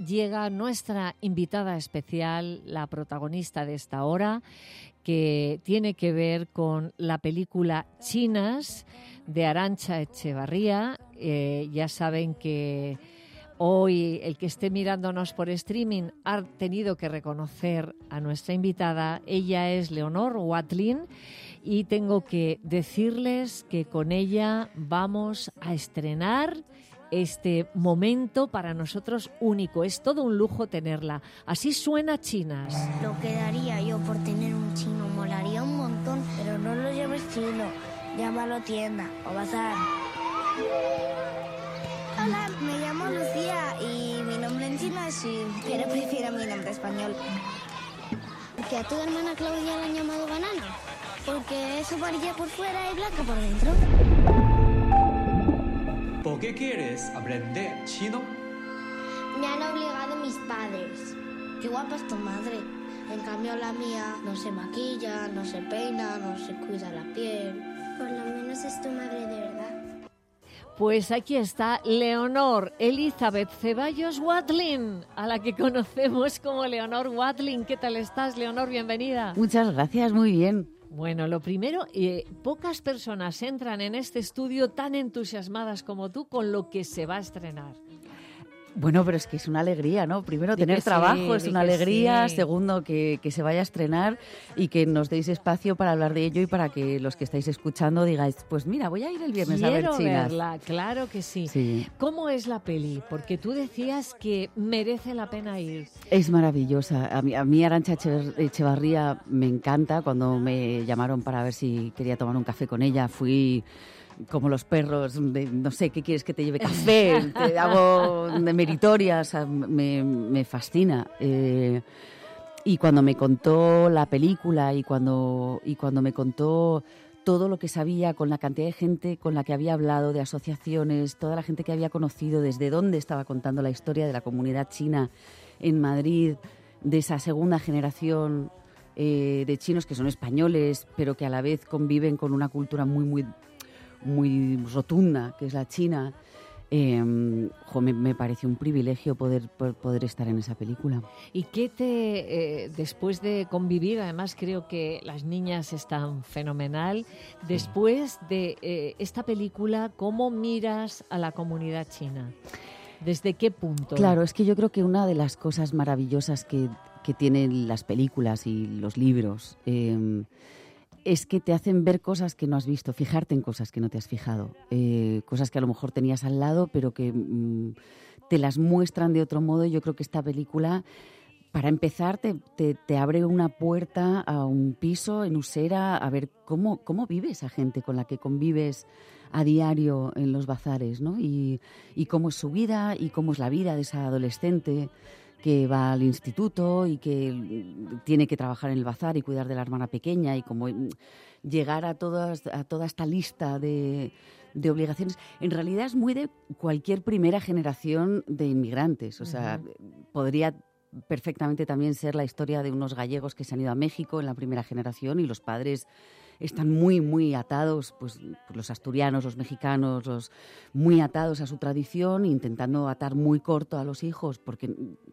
llega nuestra invitada especial, la protagonista de esta hora, que tiene que ver con la película Chinas de Arantxa Echevarría. Ya saben que hoy el que esté mirándonos por streaming ha tenido que reconocer a nuestra invitada. Ella es Leonor Watling y tengo que decirles que con ella vamos a estrenar este momento para nosotros único. Es todo un lujo tenerla. Así suena Chinas. Lo que daría yo por tener un chino molaría un montón, pero no lo llames chino, llámalo tienda o bazar. Hola, me llamo Lucía y mi nombre en chino es Xin, pero prefiero mi nombre español. ¿Que a tu hermana Claudia la han llamado banana? Porque es amarilla por fuera y blanca por dentro. ¿Por qué quieres aprender chino? Me han obligado mis padres. Qué guapa es tu madre. En cambio la mía no se maquilla, no se peina, no se cuida la piel. Por lo menos es tu madre de verdad. Pues aquí está Leonor Elizabeth Ceballos Watling, a la que conocemos como Leonor Watling. ¿Qué tal estás, Leonor? Bienvenida. Muchas gracias, muy bien. Bueno, lo primero, pocas personas entran en este estudio tan entusiasmadas como tú con lo que se va a estrenar. Bueno, pero es que es una alegría, ¿no? Primero, tener trabajo es una alegría. Sí. Segundo, que se vaya a estrenar y que nos deis espacio para hablar de ello y para que los que estáis escuchando digáis, pues mira, voy a ir el viernes a ver Chinas. Quiero verla, claro que sí. ¿Cómo es la peli? Porque tú decías que merece la pena ir. Es maravillosa. A mí Arantxa Echevarría me encanta. Cuando me llamaron para ver si quería tomar un café con ella, fui como los perros, no sé, ¿qué quieres que te lleve? Café, te hago de meritoria, o sea, me fascina. Y cuando me contó la película y cuando me contó todo lo que sabía, con la cantidad de gente con la que había hablado, de asociaciones, toda la gente que había conocido, desde dónde estaba contando la historia de la comunidad china en Madrid, de esa segunda generación de chinos que son españoles, pero que a la vez conviven con una cultura muy rotunda, que es la china. Me pareció un privilegio poder estar en esa película. ¿Y qué después de convivir, además creo que las niñas están fenomenal, después de esta película, cómo miras a la comunidad china? ¿Desde qué punto? Claro, es que yo creo que una de las cosas maravillosas que tienen las películas y los libros es que te hacen ver cosas que no has visto, fijarte en cosas que no te has fijado, cosas que a lo mejor tenías al lado, pero que te las muestran de otro modo. Y yo creo que esta película, para empezar, te abre una puerta a un piso en Usera, a ver cómo vive esa gente con la que convives a diario en los bazares, ¿no? Y cómo es su vida y cómo es la vida de esa adolescente que va al instituto y que tiene que trabajar en el bazar y cuidar de la hermana pequeña, y como llegar a toda esta lista de obligaciones. En realidad es muy de cualquier primera generación de inmigrantes. O sea, podría perfectamente también ser la historia de unos gallegos que se han ido a México en la primera generación y los padres están muy atados, pues los asturianos, los mexicanos, muy atados a su tradición, intentando atar muy corto a los hijos, porque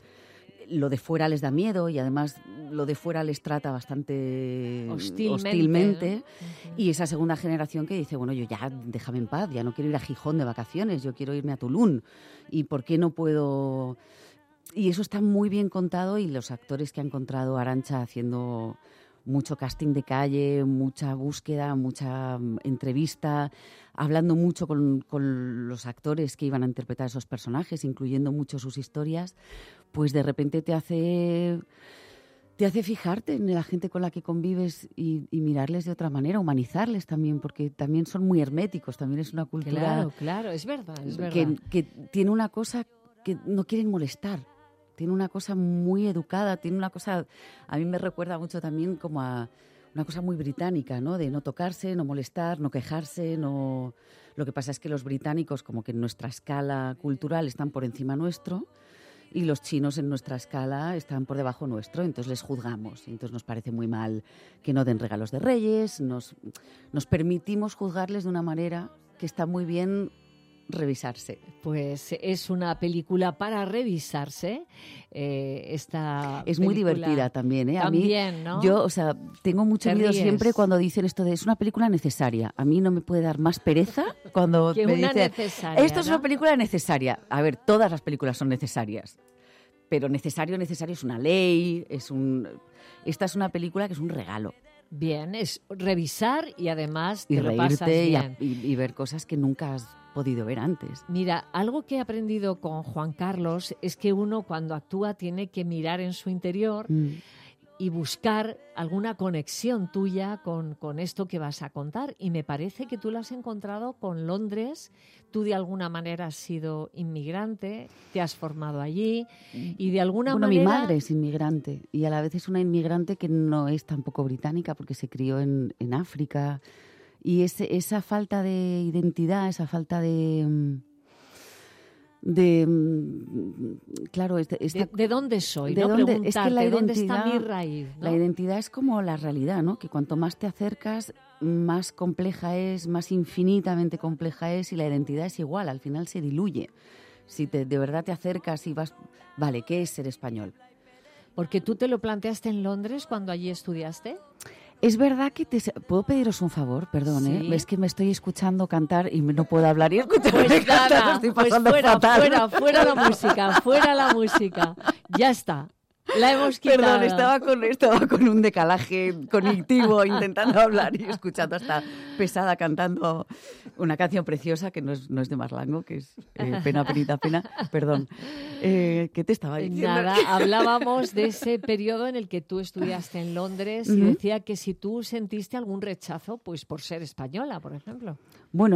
lo de fuera les da miedo y además lo de fuera les trata bastante hostilmente. ¿No? Y esa segunda generación que dice, bueno, yo ya déjame en paz, ya no quiero ir a Gijón de vacaciones, yo quiero irme a Tulún. ¿Y por qué no puedo...? Y eso está muy bien contado, y los actores que ha encontrado Arantxa haciendo mucho casting de calle, mucha búsqueda, mucha entrevista, hablando mucho con los actores que iban a interpretar esos personajes, incluyendo mucho sus historias, pues de repente te hace fijarte en la gente con la que convives y mirarles de otra manera, humanizarles también, porque también son muy herméticos, también es una cultura... Claro, es verdad. Que tiene una cosa que no quieren molestar. Tiene una cosa muy educada, tiene una cosa... A mí me recuerda mucho también como a una cosa muy británica, ¿no? De no tocarse, no molestar, no quejarse, no... Lo que pasa es que los británicos, como que en nuestra escala cultural, están por encima nuestro, y los chinos en nuestra escala están por debajo nuestro, entonces les juzgamos. Entonces nos parece muy mal que no den regalos de Reyes, nos permitimos juzgarles de una manera que está muy bien revisarse. Pues es una película para revisarse. Es muy película divertida también, ¿eh? También, a mí, ¿no? Yo, o sea, tengo mucho Te miedo ríes. siempre cuando dicen esto de es una película necesaria. A mí no me puede dar más pereza cuando Que me una dicen necesaria, esto es ¿no? una película necesaria. A ver, todas las películas son necesarias. Pero necesario es una ley, esta es una película que es un regalo. Bien, es revisar y además te Y lo pasas reírte bien. y ver cosas que nunca has podido ver antes. Mira, algo que he aprendido con Juan Carlos es que uno cuando actúa tiene que mirar en su interior y buscar alguna conexión tuya con esto que vas a contar. Y me parece que tú la has encontrado con Londres. Tú de alguna manera has sido inmigrante, te has formado allí y de alguna Bueno, manera... mi madre es inmigrante y a la vez es una inmigrante que no es tampoco británica porque se crió en África. Y esa falta de identidad, esa falta claro, ¿De dónde soy? ¿de ¿no? dónde? Preguntarte, Es que la ¿dónde está identidad- mi raíz? ¿no? La identidad es como la realidad, ¿no? Que cuanto más te acercas, más compleja es, más infinitamente compleja es, y la identidad es igual, al final se diluye. Si de verdad te acercas y vas, vale, ¿qué es ser español? Porque tú te lo planteaste en Londres cuando allí estudiaste. Es verdad que ¿puedo pediros un favor? Perdón, Sí. ¿eh? Es que me estoy escuchando cantar y no puedo hablar y escucharme Pues cantar, lo nada, estoy pues pasando fuera, fatal. fuera la música. Ya está. La hemos quitado. Perdón, estaba con un decalaje cognitivo intentando hablar y escuchando hasta pesada cantando una canción preciosa que no es de Marlango, que es Pena, penita, pena. Perdón. ¿Qué te estaba diciendo? Nada, hablábamos de ese periodo en el que tú estudiaste en Londres y decía que si tú sentiste algún rechazo, pues por ser española, por ejemplo. Bueno,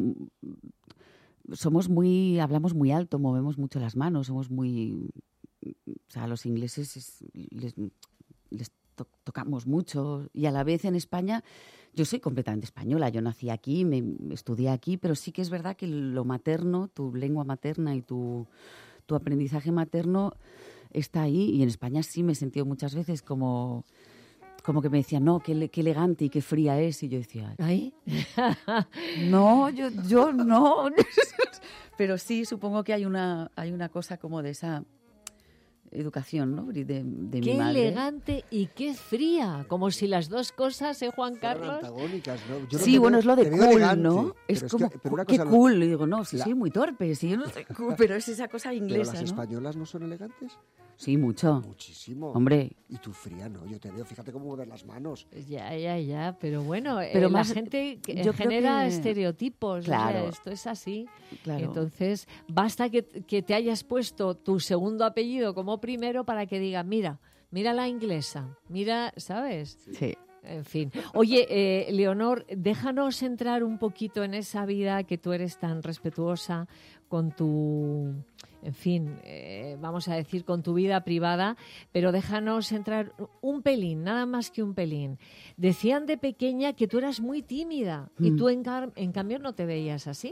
hablamos muy alto, movemos mucho las manos, somos muy... O sea, a los ingleses les tocamos mucho y a la vez en España yo soy completamente española. Yo nací aquí, me estudié aquí, pero sí que es verdad que lo materno, tu lengua materna y tu aprendizaje materno está ahí, y en España sí me he sentido muchas veces como que me decían, no, qué elegante y qué fría es, y yo decía, ¿Ahí? no, yo no. Pero sí, supongo que hay una cosa como de esa educación, ¿no? De mi Qué madre. elegante y qué fría, como si las dos cosas, Juan Fueran Carlos. antagónicas, ¿no? Yo no Sí, te bueno, veo- es lo de te veo cool, elegante, ¿no? Es pero como, pero una qué cosa, cool. Y digo, no, sí, la- soy muy torpe, sí, yo no soy cool, pero es esa cosa Pero inglesa, las ¿no? españolas no son elegantes. Sí, mucho. Muchísimo. Hombre, Y tú fría, ¿no? Yo te veo, fíjate cómo mueves las manos. Ya, pero bueno, Pero la más- gente yo creo genera que- estereotipos, Claro. o sea, esto es así. claro. Entonces, basta que te hayas puesto tu segundo apellido como primero para que digan, mira la inglesa, mira, ¿sabes? Sí. En fin. Oye, Leonor, déjanos entrar un poquito en esa vida que tú eres tan respetuosa con tu, en fin, vamos a decir, con tu vida privada, pero déjanos entrar un pelín, nada más que un pelín. Decían de pequeña que tú eras muy tímida y tú en cambio no te veías así.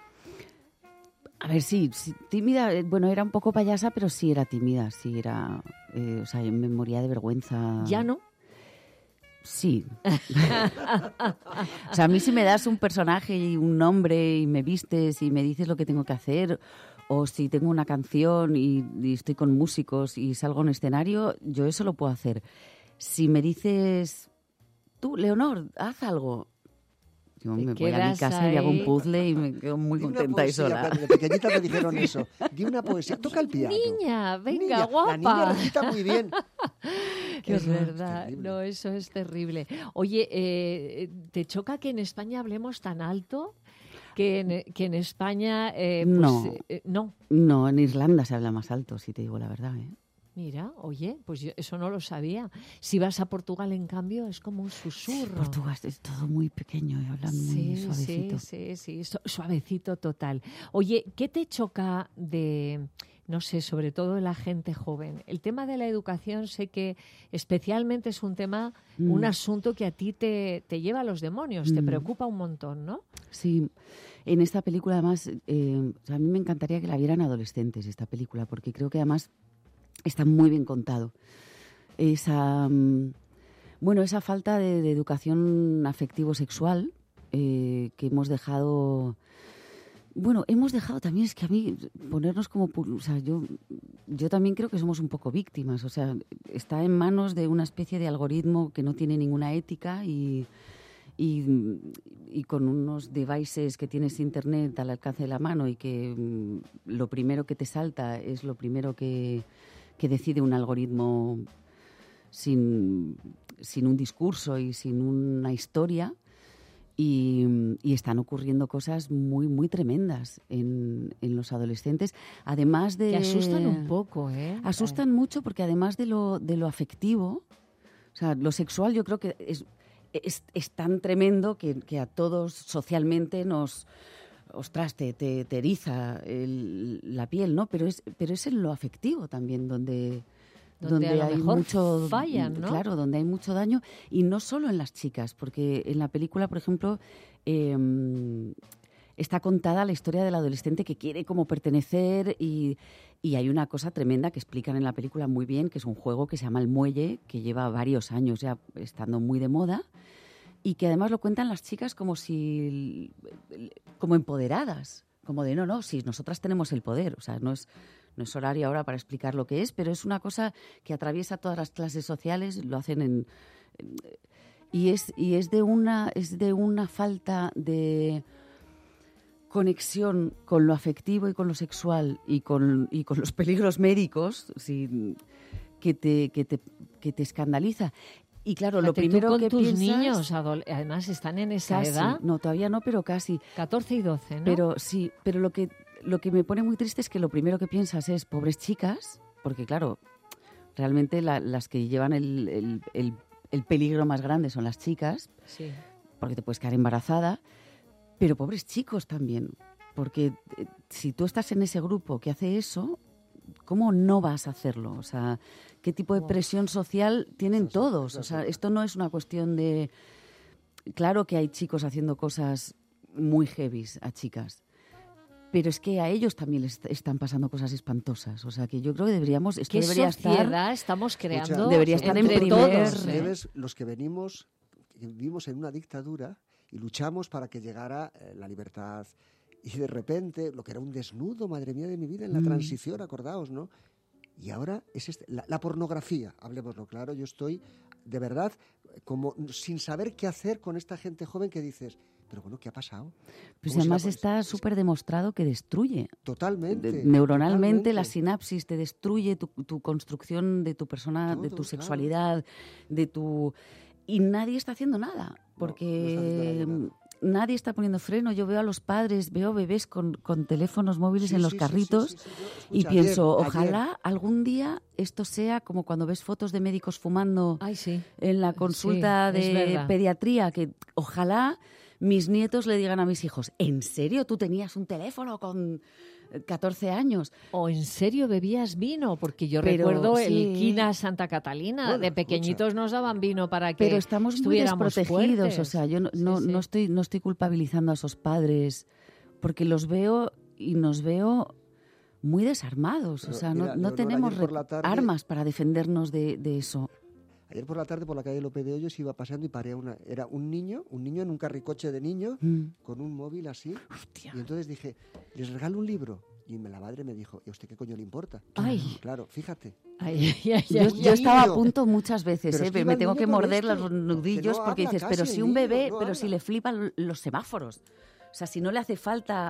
A ver, sí, tímida, bueno, era un poco payasa, pero sí era tímida, sí era, o sea, yo me moría de vergüenza. Ya no. Sí. O sea, a mí si me das un personaje y un nombre y me vistes y me dices lo que tengo que hacer, o si tengo una canción y estoy con músicos y salgo a un escenario, yo eso lo puedo hacer. Si me dices, tú, Leonor, haz algo, yo Te me voy a mi quedas casa y hago un ahí. puzzle y me quedo muy Di una contenta y poesía, sola. cuando de pequeñita te dijeron eso. Di una poesía, toca el piano. Niña, venga, Niña, guapa. La niña recita muy bien. Es verdad, terrible. no, eso es terrible. Oye, ¿te choca que en España hablemos tan alto? Que en España, pues, No. No. No, en Irlanda se habla más alto, si te digo la verdad, ¿eh? Mira, oye, pues yo eso no lo sabía. Si vas a Portugal, en cambio, es como un susurro. Portugal es todo muy pequeño y hablan muy suavecito. Sí, suavecito total. Oye, ¿qué te choca de, no sé, sobre todo de la gente joven? El tema de la educación sé que especialmente es un tema, un asunto que a ti te lleva a los demonios, te preocupa un montón, ¿no? Sí, en esta película además, o sea, a mí me encantaría que la vieran adolescentes, esta película, porque creo que además está muy bien contado. Esa falta de educación afectivo-sexual que hemos dejado Bueno, hemos dejado también, es que a mí ponernos como... O sea, yo también creo que somos un poco víctimas. O sea, está en manos de una especie de algoritmo que no tiene ninguna ética y con unos devices que tienes internet al alcance de la mano y que lo primero que te salta es lo primero que decide un algoritmo sin un discurso y sin una historia. Y están ocurriendo cosas muy, muy tremendas en los adolescentes. Además de... Que asustan un poco, ¿eh? Asustan mucho porque además de lo afectivo, o sea, lo sexual yo creo que es tan tremendo que a todos socialmente nos... Ostras, te eriza la piel, ¿no? Pero es en lo afectivo también donde a lo hay mejor mucho fallan, ¿no? Claro, donde hay mucho daño, y no solo en las chicas, porque en la película, por ejemplo, está contada la historia del adolescente que quiere como pertenecer y hay una cosa tremenda que explican en la película muy bien, que es un juego que se llama El Muelle, que lleva varios años ya estando muy de moda y que además lo cuentan las chicas como empoderadas, como de no, si nosotras tenemos el poder, o sea, no es horario ahora para explicar lo que es, pero es una cosa que atraviesa todas las clases sociales, lo hacen y es de una falta de conexión con lo afectivo y con lo sexual y con los peligros médicos, que te escandaliza. Y claro, lo primero con que tus piensas... niños, además están en esa casi, edad. No, todavía no, pero casi. 14 y 12, ¿no? Pero sí, pero lo que me pone muy triste es que lo primero que piensas es pobres chicas, porque claro, realmente las que llevan el peligro más grande son las chicas, sí, porque te puedes quedar embarazada, pero pobres chicos también, porque si tú estás en ese grupo que hace eso, ¿cómo no vas a hacerlo? O sea, ¿qué tipo de presión social tienen todos? O sea, esto no es una cuestión de... Claro que hay chicos haciendo cosas muy heavies a chicas, pero es que a ellos también les están pasando cosas espantosas. O sea, que yo creo que deberíamos... ¿Qué sociedad estamos creando? Debería estar en primer... todos, los que vivimos en una dictadura y luchamos para que llegara la libertad... Y de repente, lo que era un desnudo, madre mía de mi vida, en la transición, acordaos, ¿no? Y ahora es la pornografía, hablemoslo claro. Yo estoy, de verdad, como sin saber qué hacer con esta gente joven que dices, pero bueno, ¿qué ha pasado? Pues además está súper demostrado que destruye. Totalmente. Neuronalmente totalmente. La sinapsis te destruye tu construcción de tu persona, de tu sexualidad, de tu... Y nadie está haciendo nada, porque... No nadie está poniendo freno. Yo veo a los padres, veo bebés con teléfonos móviles en los carritos y pienso, ojalá algún día esto sea como cuando ves fotos de médicos fumando en la consulta de pediatría, que ojalá mis nietos le digan a mis hijos, ¿en serio tú tenías un teléfono con 14 años? ¿O en serio bebías vino? Porque yo recuerdo el Quina Santa Catalina, bueno, de pequeñitos nos daban vino para que pero estamos muy desprotegidos, fuertes. O sea, yo no estoy culpabilizando a esos padres, porque los veo y nos veo muy desarmados, pero, o sea, mira, no tenemos armas para defendernos de eso. Ayer por la tarde por la calle López de Hoyos iba paseando y paré era un niño en un carricoche de niño con un móvil así. Hostia. Y entonces dije, les regalo un libro. Y la madre me dijo, ¿y a usted qué coño le importa? Ay. Claro, fíjate. Yo estaba a punto muchas veces, me tengo que morder los nudillos porque dices, pero si un bebé, pero si le flipan los semáforos. O sea, si no le hace falta...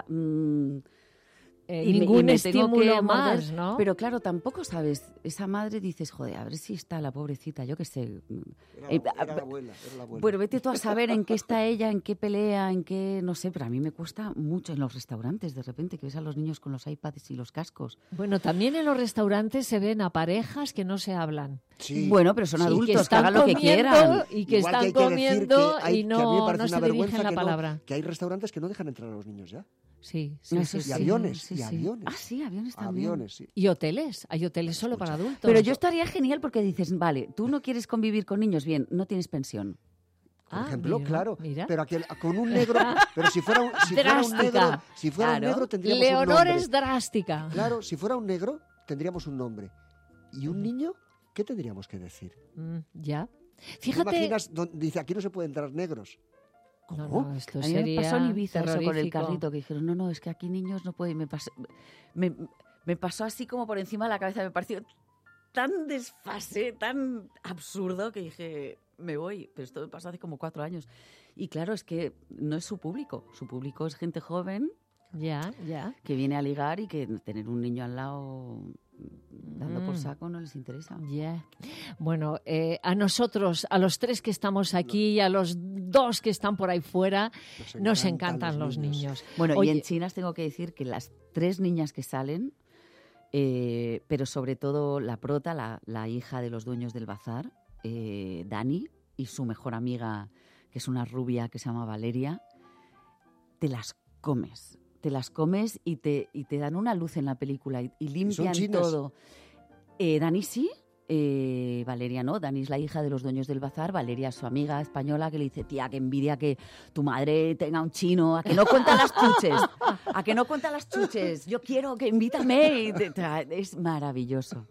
ningún estímulo más, ¿no? Pero claro, tampoco sabes. Esa madre dices, joder, a ver si está la pobrecita, yo qué sé. Era la abuela. Bueno, vete tú a saber en qué está ella, en qué pelea, en qué... No sé, pero a mí me cuesta mucho en los restaurantes, de repente, que ves a los niños con los iPads y los cascos. Bueno, también en los restaurantes se ven a parejas que no se hablan. Sí. Bueno, pero son adultos, que hagan lo que quieran. Y que están comiendo y no se dirigen la palabra. Que hay restaurantes que no dejan entrar a los niños ya. Sí. Y aviones. Sí. Ah, sí, aviones también. Aviones, sí. Y hoteles. Hay hoteles solo para adultos. Pero yo estaría genial porque dices, vale, tú no quieres convivir con niños, bien, no tienes pensión. Por ejemplo, mira, claro. Mira. Pero con un negro... Pero si fuera un negro, tendríamos Leonor un nombre. es drástica. Claro, si fuera un negro, tendríamos un nombre. Y un niño, ¿qué tendríamos que decir? Ya. ¿Te Fíjate... imaginas? Dice, aquí no se pueden entrar negros. ¿Cómo? No, esto A mí sería me pasó en Ibiza eso con el terrorífico. carrito, que dijeron, no, es que aquí niños no pueden. Me pasó así como por encima de la cabeza, me pareció tan desfase, tan absurdo, que dije, me voy. Pero esto me pasó hace como 4 años. Y claro, es que no es su público es gente joven Ya. que viene a ligar y que tener un niño al lado dando por saco no les interesa. Ya. Bueno, a nosotros, a los 3 que estamos aquí y a los 2 que están por ahí fuera, nos encantan los niños. Bueno, Oye, y en China tengo que decir que las 3 niñas que salen, pero sobre todo la prota, la hija de los dueños del bazar, Dani, y su mejor amiga, que es una rubia que se llama Valeria, te las comes y te dan una luz en la película y limpian todo. Dani sí, Valeria no. Dani es la hija de los dueños del bazar. Valeria es su amiga española que le dice, tía, qué envidia que tu madre tenga un chino, a que no cuenta las chuches, yo quiero que invítame. Es maravilloso.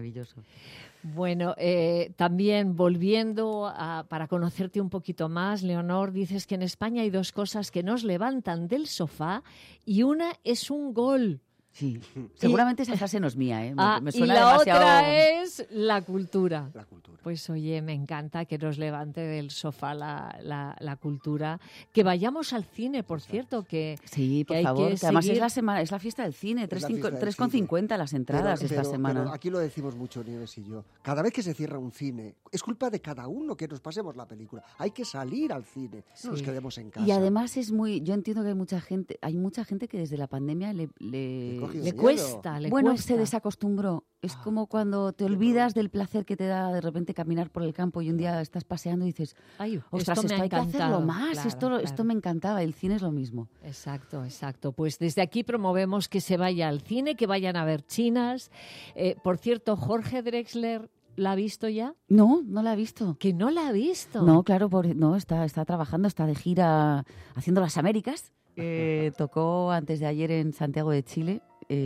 bueno, también volviendo para conocerte un poquito más, Leonor, dices que en España hay 2 cosas que nos levantan del sofá y una es un gol. Sí, seguramente esa frase no es mía, ¿eh? Me Y suena la demasiado... otra es la cultura. La cultura. Pues oye, me encanta que nos levante del sofá la cultura. Que vayamos al cine, por cierto, que Sí, por hay favor, que que además seguir- es la fiesta del cine, Es la fiesta del 3,50 las entradas esta semana. Pero aquí lo decimos mucho, Nieves y yo. Cada vez que se cierra un cine, es culpa de cada uno que nos pasemos la película. Hay que salir al cine, no nos quedemos en casa. Y además yo entiendo que hay mucha gente que desde la pandemia le coge le miedo. cuesta, le bueno, cuesta. se desacostumbró. Es como cuando te olvidas del placer que te da de repente caminar por el campo y un día estás paseando y dices, Ay, ostras, esto me ha hay que hacerlo encantado. más, Claro, esto claro. me encantaba, el cine es lo mismo. Exacto. Pues desde aquí promovemos que se vaya al cine, que vayan a ver chinas. Por cierto, Jorge Drexler, ¿la ha visto ya? No la he visto. Que no la ha visto. No, claro, está trabajando, está de gira haciendo las Américas. Tocó antes de ayer en Santiago de Chile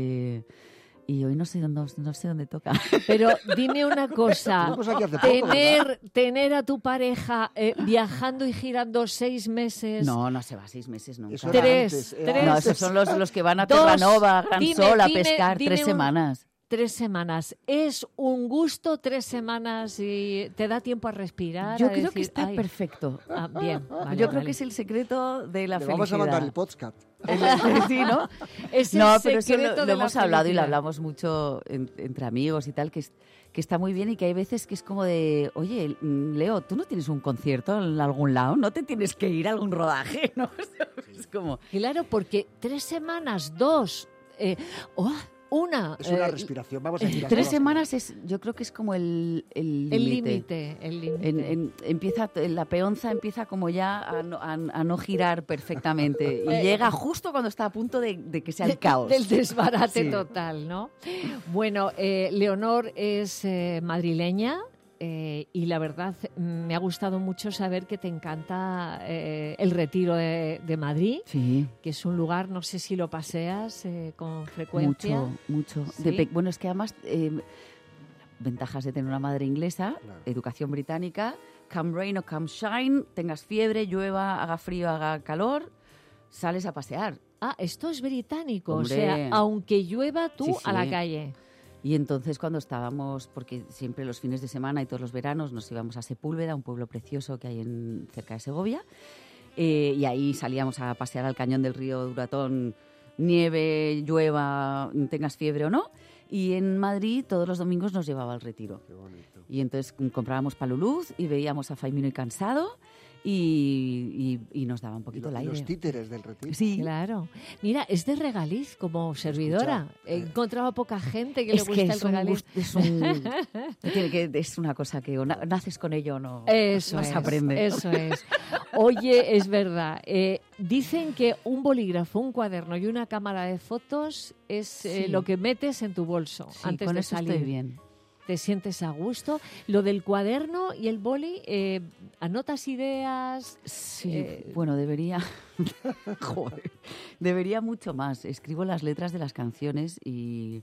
y hoy no sé dónde toca. Pero dime una cosa, Tuvimos aquí hace poco, tener a tu pareja viajando y girando 6 meses. No se va 6 meses nunca. Eso era Tres, antes, tres. No, esos son los que van a Dos. Terranova, Gran Dime, Sol, a dime, pescar dime 3 un- semanas. 3 semanas. Es un gusto 3 semanas y te da tiempo a respirar. Yo a creo decir, que está "Ay". perfecto. Bien, vale, Yo creo vale. que es el secreto de la Le felicidad. vamos a mandar el podcast. Sí, ¿no? Es el No, pero eso secreto lo de la hemos hablado y lo felicidad. hablamos mucho entre amigos y tal, que está muy bien y que hay veces que es como de, oye, Leo, ¿tú no tienes un concierto en algún lado? ¿No te tienes que ir a algún rodaje? ¿No? Es como... Claro, porque 3 semanas, 2, una. Es una respiración. Vamos a decir 3 semanas yo creo que es como el límite. El límite. Empieza, la peonza empieza como ya a no girar perfectamente y llega justo cuando está a punto de que sea el caos. Del desbarate Sí. total, ¿no? Bueno, Leonor es madrileña. Y la verdad me ha gustado mucho saber que te encanta el Retiro de Madrid, Sí, que es un lugar, no sé si lo paseas con frecuencia. mucho. Sí. Bueno, es que además, ventajas de tener una madre inglesa, Claro. educación británica, come rain o come shine, tengas fiebre, llueva, haga frío, haga calor, sales a pasear. Ah, esto es británico, Hombre. o sea, aunque llueva tú Sí, a la sí. calle. Y entonces cuando estábamos, porque siempre los fines de semana y todos los veranos nos íbamos a Sepúlveda, un pueblo precioso que hay cerca de Segovia, y ahí salíamos a pasear al cañón del río Duratón, nieve, llueva, tengas fiebre o no, y en Madrid todos los domingos nos llevaba al Retiro. Qué bonito. Y entonces comprábamos paluluz y veíamos a Faimino y Cansado y nos daba un poquito el aire. Los títeres del retiro. Sí. Claro. Mira, es de regaliz como servidora. He encontrado a poca gente que le Es gusta que el regaliz. es una cosa que o naces con ello o no, Eso no es, se aprende. Eso es. Oye, es verdad. Dicen que un bolígrafo, un cuaderno y una cámara de fotos es Sí. lo que metes en tu bolso Sí, antes con de eso salir. estoy bien. Te sientes a gusto. Lo del cuaderno y el boli, anotas ideas. Sí, bueno, debería. Joder, debería mucho más. Escribo las letras de las canciones y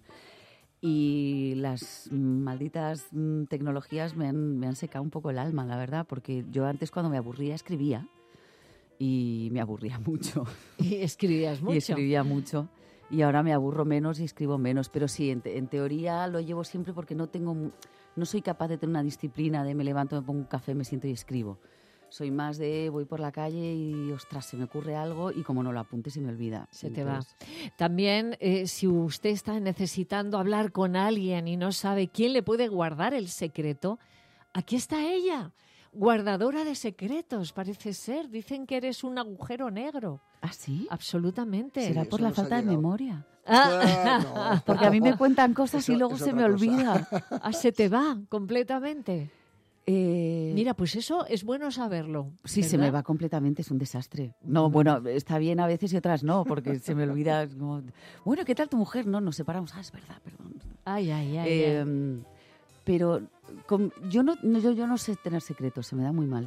las malditas tecnologías me han secado un poco el alma, la verdad, porque yo antes cuando me aburría escribía y me aburría mucho. Y escribías mucho. Y escribía mucho. Y ahora me aburro menos y escribo menos. Pero sí, en teoría lo llevo siempre porque no soy capaz de tener una disciplina de me levanto, me pongo un café, me siento y escribo. Soy más de voy por la calle y, ostras, se me ocurre algo y como no lo apunte se me olvida. Te va. También, si usted está necesitando hablar con alguien y no sabe quién le puede guardar el secreto, aquí está ella, guardadora de secretos, parece ser. Dicen que eres un agujero negro. ¿Ah, sí? Absolutamente. ¿Será por la falta de memoria? No. Porque a mí me cuentan cosas y luego se me olvida. Se te va completamente. Mira, pues eso es bueno saberlo. Sí, ¿verdad? se me va completamente, es un desastre. No, bueno, está bien a veces y otras no, porque se me olvida. Como, bueno, ¿qué tal tu mujer? No, nos separamos. Es verdad, perdón. Ay. Pero yo no sé tener secretos, se me da muy mal.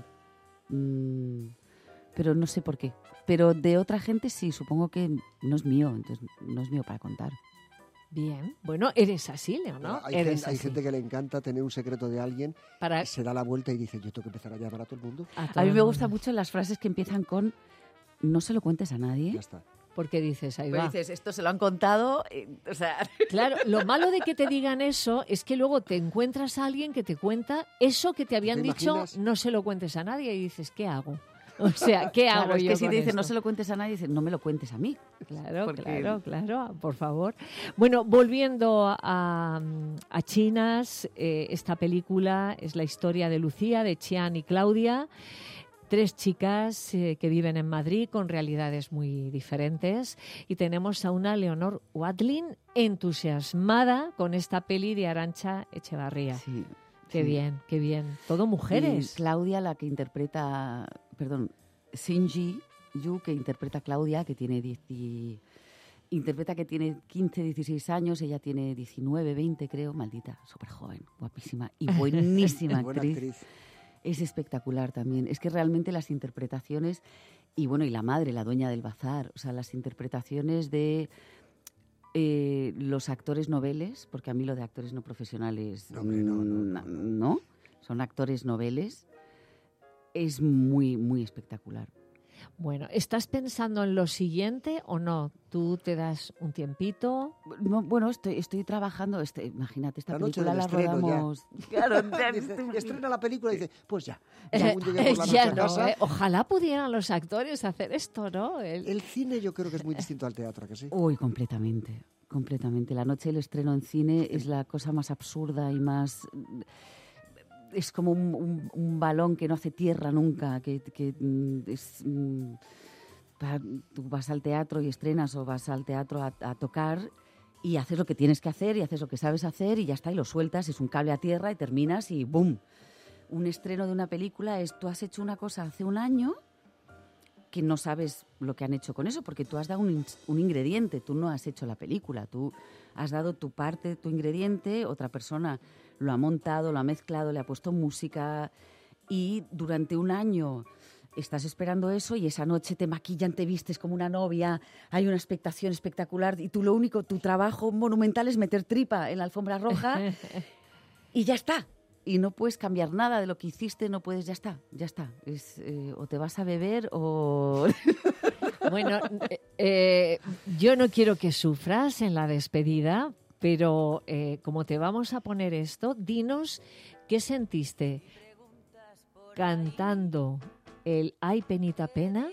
Pero no sé por qué. Pero de otra gente sí, supongo que no es mío, entonces no es mío para contar. Bien, bueno, eres así, Leonor. Hay gente que le encanta tener un secreto de alguien y se da la vuelta y dice, yo tengo que empezar a llamar a todo el mundo. A mí me gustan mucho las frases que empiezan con no se lo cuentes a nadie. Ya está. Porque dices, ahí va. Dices, esto se lo han contado, o sea... Claro, lo malo de que te digan eso es que luego te encuentras a alguien que te cuenta eso que te habían dicho, no se lo cuentes a nadie, y dices, ¿qué hago? O sea, ¿qué hago claro, es yo que si con te dicen esto? no se lo cuentes a nadie, dicen no me lo cuentes a mí. Claro, Porque... claro, por favor. Bueno, volviendo a Chinas, esta película es la historia de Lucía, de Xian y Claudia, 3 chicas que viven en Madrid con realidades muy diferentes, y tenemos a una Leonor Watling entusiasmada con esta peli de Arantxa Echevarría. Sí. Qué bien, qué bien. Todo mujeres. Y Claudia, la que interpreta, Shinji Yu, que interpreta a Claudia, que tiene 15, 16 años, ella tiene 19, 20 creo, maldita, súper joven, guapísima y buenísima actriz. Es espectacular también. Es que realmente las interpretaciones, y bueno, y la madre, la dueña del bazar, o sea, las interpretaciones de los actores noveles, porque a mí lo de actores no profesionales no, son actores noveles, es muy, muy espectacular. Bueno, ¿estás pensando en lo siguiente o no? ¿Tú te das un tiempito? No, bueno, estoy trabajando, imagínate, esta película la rodamos... Claro, estrena la película y dice, pues ya. Ya no, ojalá pudieran los actores hacer esto, ¿no? El cine yo creo que es muy distinto al teatro, ¿a que sí? Uy, completamente. La noche del estreno en cine es la cosa más absurda y más... Es como un balón que no hace tierra nunca, tú vas al teatro y estrenas o vas al teatro a tocar y haces lo que tienes que hacer y haces lo que sabes hacer y ya está, y lo sueltas, es un cable a tierra y terminas y ¡boom! Un estreno de una película es, tú has hecho una cosa hace un año que no sabes lo que han hecho con eso, porque tú has dado un ingrediente, tú no has hecho la película, tú has dado tu parte, tu ingrediente, otra persona lo ha montado, lo ha mezclado, le ha puesto música y durante un año estás esperando eso y esa noche te maquillan, te vistes como una novia, hay una expectación espectacular y tú tu trabajo monumental es meter tripa en la alfombra roja y ya está. Y no puedes cambiar nada de lo que hiciste, no puedes, ya está. O te vas a beber o... Bueno, yo no quiero que sufras en la despedida, pero como te vamos a poner esto, dinos qué sentiste cantando el Ay, penita pena.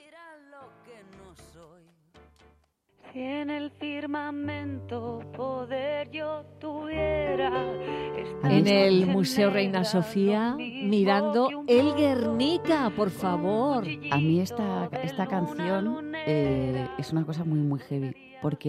Si en el firmamento poder yo tuviera. En el Museo Reina Sofía, mirando el Guernica, por favor. A mí esta canción es una cosa muy, muy heavy, porque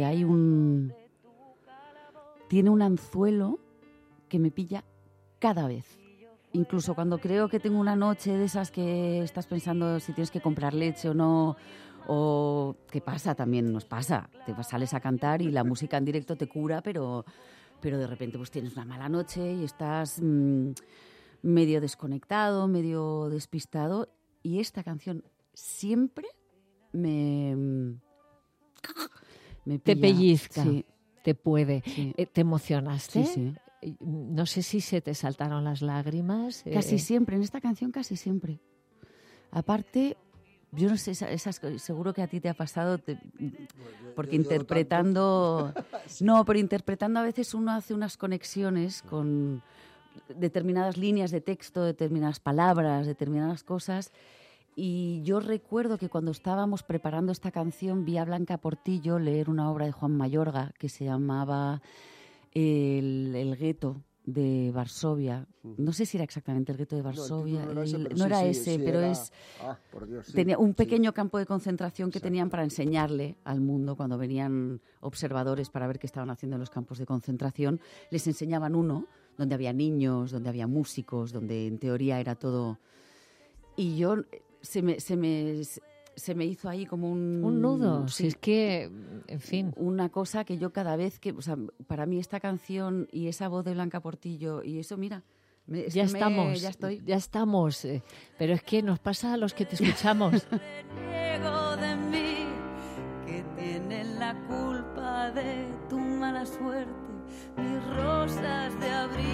tiene un anzuelo que me pilla cada vez. Incluso cuando creo que tengo una noche de esas que estás pensando si tienes que comprar leche o no, o qué pasa, también nos pasa, sales a cantar y la música en directo te cura, pero de repente pues tienes una mala noche y estás medio desconectado, medio despistado, y esta canción siempre me pilla. Te pellizca, sí. Te puede. Sí. ¿Te emocionaste? Sí. No sé si se te saltaron las lágrimas. Casi siempre, en esta canción casi siempre. Aparte, Yo no sé, seguro que a ti te ha pasado, porque yo interpretando... Sí. No, pero interpretando a veces uno hace unas conexiones con determinadas líneas de texto, determinadas palabras, determinadas cosas. Y yo recuerdo que cuando estábamos preparando esta canción vi a Blanca Portillo leer una obra de Juan Mayorga que se llamaba El gueto de Varsovia. No sé si era exactamente el gueto de Varsovia. No era ese, pero es... por Dios, sí, tenía un sí. pequeño campo de concentración que Exacto. tenían para enseñarle al mundo cuando venían observadores para ver qué estaban haciendo en los campos de concentración. Les enseñaban uno donde había niños, donde había músicos, donde en teoría era todo... Y yo... Se me hizo ahí como un nudo. Sí, Si es que, en fin. Una cosa que yo cada vez que... O sea, para mí esta canción y esa voz de Blanca Portillo y eso, mira... Ya estamos. Pero es que nos pasa a los que te escuchamos. Reniego de mí, que tienen la culpa de tu mala suerte, mis rosas de abril.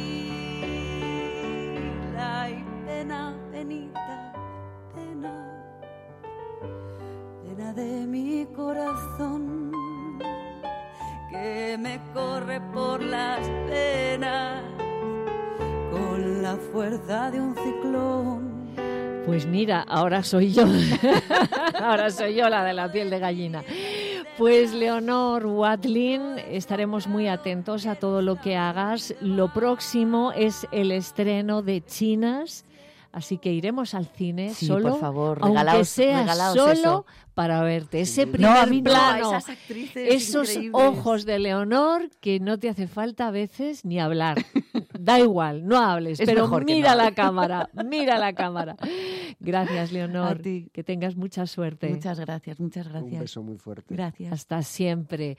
Ay, pena, penita, pena de mi corazón, que me corre por las venas con la fuerza de un ciclón. Pues mira, ahora soy yo. Ahora soy yo la de la piel de gallina. Pues Leonor Watling, estaremos muy atentos a todo lo que hagas. Lo próximo es el estreno de Chinas, así que iremos al cine Sí, solo, por favor, aunque sea regalaos solo eso. para verte. Ese No, primer a mí no, plano, esas actrices esos increíbles. ojos de Leonor que no te hace falta a veces ni hablar. Da igual, no hables, Es pero mejor que mira no la hable. cámara, mira la cámara. Gracias, Leonor. A ti. Que tengas mucha suerte. Muchas gracias, muchas gracias. Un beso muy fuerte. Gracias. Hasta siempre.